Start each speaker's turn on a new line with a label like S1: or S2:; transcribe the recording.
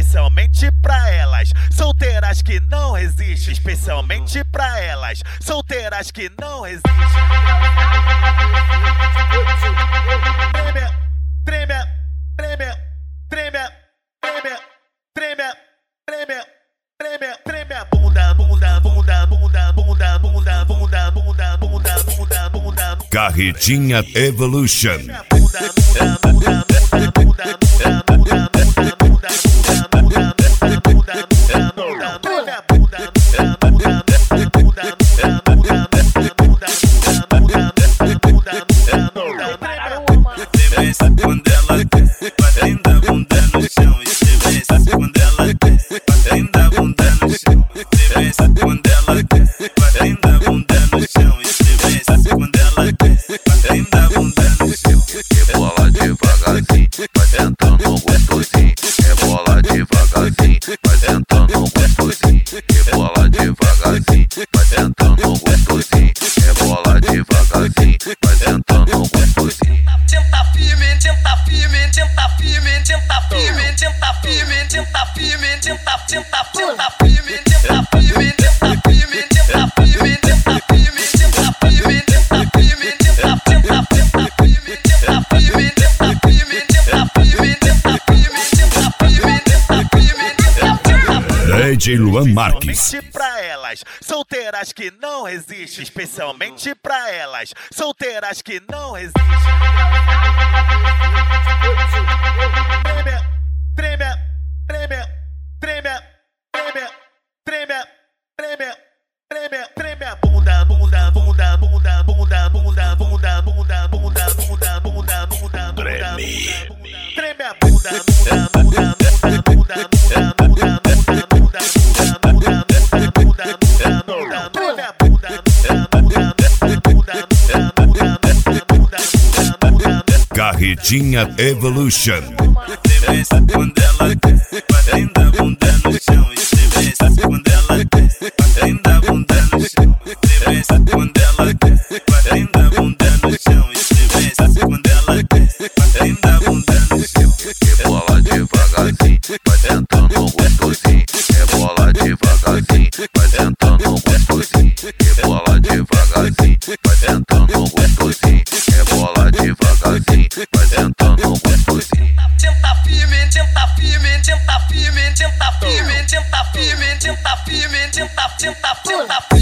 S1: especialmente pra elas solteiras que não resistem, especialmente pra elas solteiras que não resistem. Treme, treme, treme, treme, treme, treme, treme, treme a bunda, bunda, bunda, bunda, bunda, bunda, bunda, bunda, bunda, bunda, bunda.
S2: Carretinha Evolution.
S3: Quando ela desce, batendo a bunda no chão. Estremece quando ela desce, batendo a bunda no chão. Estremece quando ela desce, batendo a bunda no chão. Estremece quando ela desce, batendo a bunda no chão.
S4: Rebola devagarzinho, vai sentando gostosinho. Rebola devagarzinho, vai sentando gostosinho. Rebola devagarzinho, vai sentando gostosinho. Rebola devagarzinho, vai sentando gostosinho.
S3: Tenta firme, tenta firme, tenta firme, tenta firme, tenta firme, tenta firme, tenta firme, tenta firme, tenta firme, tenta firme, tenta firme, tenta firme, tenta firme, tenta firme, tenta firme, tenta firme, tenta firme, tenta firme, tenta firme, tenta firme.
S2: DJ Luan Marques.
S1: Especialmente pra elas solteiras que não resistem, especialmente pra elas solteiras que não resistem. Treme, treme, treme, treme, treme, treme, treme, treme a bunda, bunda, bunda, bunda, bunda, bunda, bunda, bunda, bunda, bunda, bunda, bunda, treme, treme a bunda, bunda, bunda, bunda, bunda, bunda, bunda, bunda, bunda, bunda, bunda, bunda, bunda, bunda, treme a bunda, bunda, bunda, bunda, bunda, bunda, bunda, bunda, bunda.
S2: Carretinha Evolution.
S3: Estremece quando ela desce, batendo a bunda no chão. Estremece quando ela desce, batendo a bunda no chão. Estremece quando ela desce, batendo a bunda no chão. Estremece quando ela desce, batendo a bunda no chão.
S4: Rebola devagarzinho, vai sentando gostosinho. Rebola devagarzinho, vai sentando gostosinho. Rebola devagarzinho, vai sentando gostosinho. Rebola devagarzinho, vai sentando gostosinho.
S3: Tenta firme, tenta firme, tenta firme, tenta firme, tenta firme, tenta firme, tenta firme.